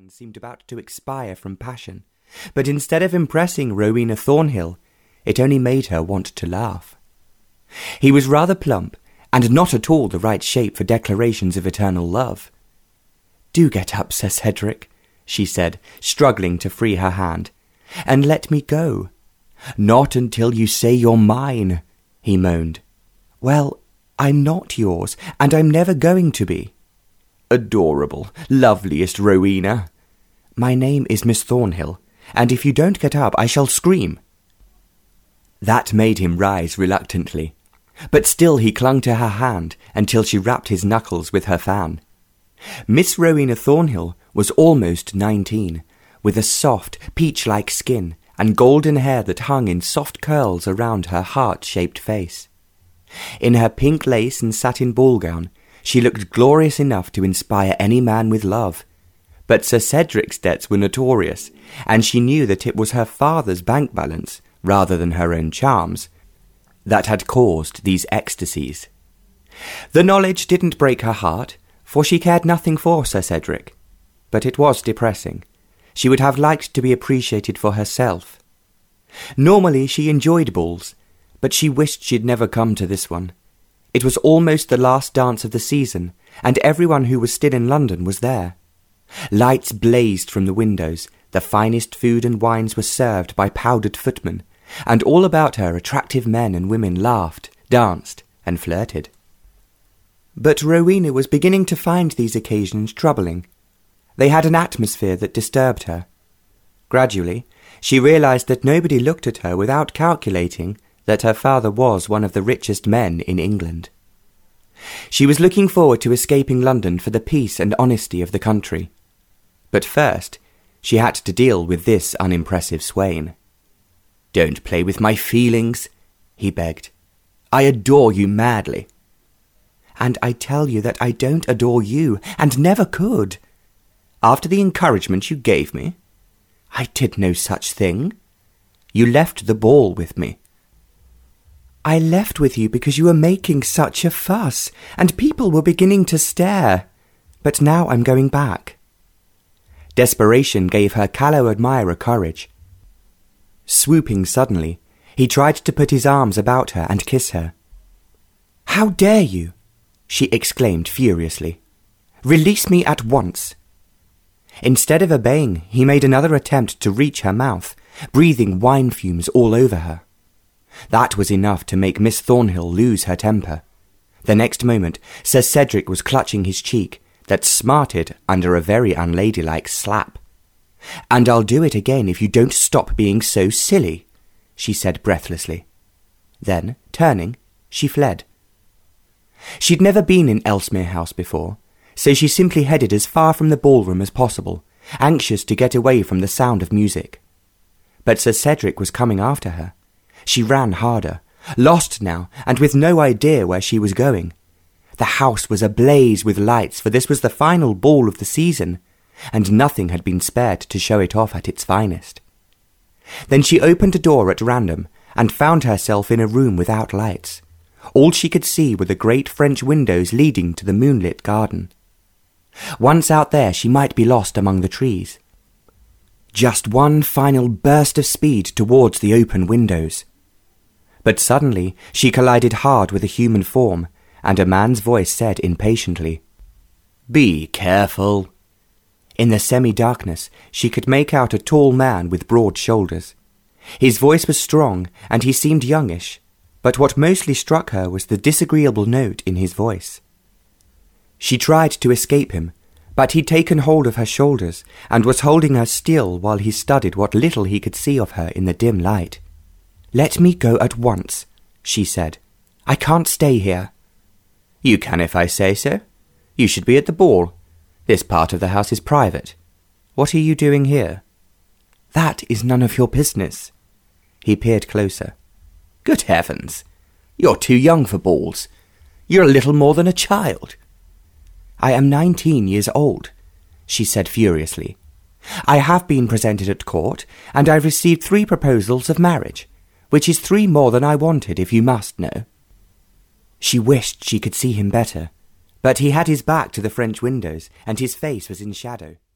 seemed about to expire from passion, but instead of impressing Rowena Thornhill, it only made her want to laugh. He was rather plump, and not at all the right shape for declarations of eternal love. "Do get up, Sir Cedric," she said, struggling to free her hand, "and let me go." "Not until you say you're mine," he moaned. "Well, I'm not yours, and I'm never going to be." "Adorable, loveliest Rowena." "My name is Miss Thornhill, and if you don't get up I shall scream." That made him rise reluctantly, but still he clung to her hand until she rapped his knuckles with her fan. Miss Rowena Thornhill was almost 19, with a soft, peach-like skin and golden hair that hung in soft curls around her heart-shaped face. In her pink lace and satin ball gown, she looked glorious enough to inspire any man with love. But Sir Cedric's debts were notorious, and she knew that it was her father's bank balance, rather than her own charms, that had caused these ecstasies. The knowledge didn't break her heart, for she cared nothing for Sir Cedric. But it was depressing. She would have liked to be appreciated for herself. Normally she enjoyed balls, but she wished she'd never come to this one. It was almost the last dance of the season, and everyone who was still in London was there. Lights blazed from the windows, the finest food and wines were served by powdered footmen, and all about her attractive men and women laughed, danced, and flirted. But Rowena was beginning to find these occasions troubling. They had an atmosphere that disturbed her. Gradually, she realized that nobody looked at her without calculating that her father was one of the richest men in England. She was looking forward to escaping London for the peace and honesty of the country. But first, she had to deal with this unimpressive swain. "Don't play with my feelings," he begged. "I adore you madly." "And I tell you that I don't adore you, and never could." "After the encouragement you gave me?" "I did no such thing." "You left the ball with me." "I left with you because you were making such a fuss, and people were beginning to stare. But now I'm going back." Desperation gave her callow admirer courage. Swooping suddenly, he tried to put his arms about her and kiss her. "How dare you!" she exclaimed furiously. "Release me at once." Instead of obeying, he made another attempt to reach her mouth, breathing wine fumes all over her. That was enough to make Miss Thornhill lose her temper. The next moment, Sir Cedric was clutching his cheek, that smarted under a very unladylike slap. "And I'll do it again if you don't stop being so silly," she said breathlessly. Then, turning, she fled. She'd never been in Ellesmere House before, so she simply headed as far from the ballroom as possible, anxious to get away from the sound of music. But Sir Cedric was coming after her. She ran harder, lost now, and with no idea where she was going. The house was ablaze with lights, for this was the final ball of the season, and nothing had been spared to show it off at its finest. Then she opened a door at random, and found herself in a room without lights. All she could see were the great French windows leading to the moonlit garden. Once out there, she might be lost among the trees. Just one final burst of speed towards the open windows. But suddenly she collided hard with a human form, and a man's voice said impatiently, "Be careful." In the semi-darkness, she could make out a tall man with broad shoulders. His voice was strong, and he seemed youngish, but what mostly struck her was the disagreeable note in his voice. She tried to escape him, but he'd taken hold of her shoulders and was holding her still while he studied what little he could see of her in the dim light. "Let me go at once," she said. "I can't stay here." "You can if I say so. You should be at the ball. This part of the house is private. What are you doing here?" "That is none of your business." He peered closer. "Good heavens! You're too young for balls. You're a little more than a child." "I am 19 years old," she said furiously. "I have been presented at court, and I've received 3 proposals of marriage, which is 3 more than I wanted, if you must know." She wished she could see him better, but he had his back to the French windows, and his face was in shadow.